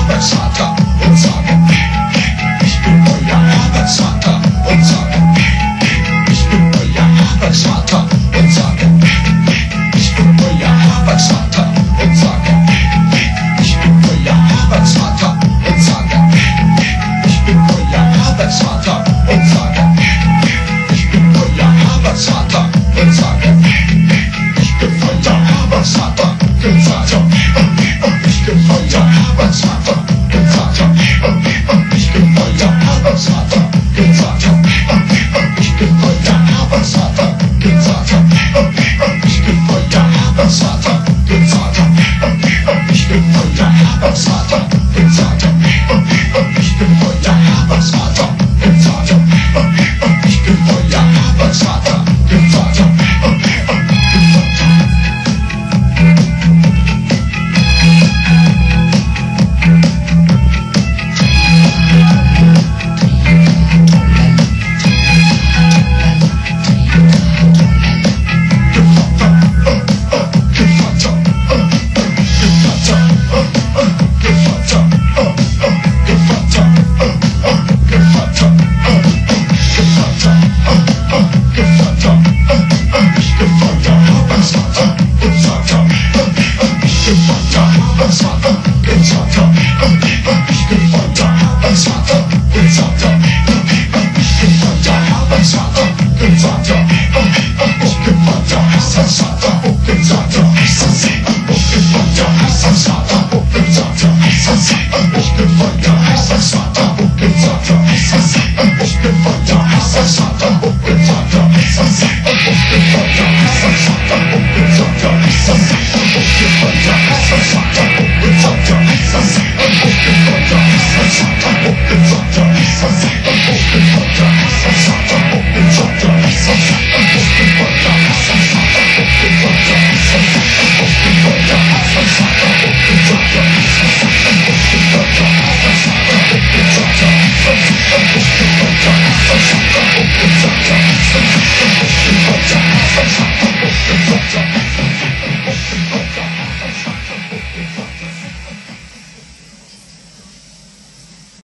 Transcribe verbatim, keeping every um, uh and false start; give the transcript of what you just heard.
Arbeitsvater und sage, ich bin euer Arbeitsvater und sage, ich bin euer Arbeitsvater und sage, ich bin euer Arbeitsvater und sage, ich bin euer Arbeitsvater und sage, ich bin euer Arbeitsvater und sage, ich bin euer Arbeitsvater und sage, ich bin euer Arbeitsvater und sage, ich bin euer Arbeitsvater und sage, ich bin euer Arbeitsvater und sage, ich bin euer Arbeitsvater und sage, ich bin euer Arbeitsvater und sage, ich bin euer Arbeitsvater und sage, ich bin euer Arbeitsvater und sage, ich bin euer Arbeitsvater und sage, ich bin euer Arbeitsvater und Arbeitsvater.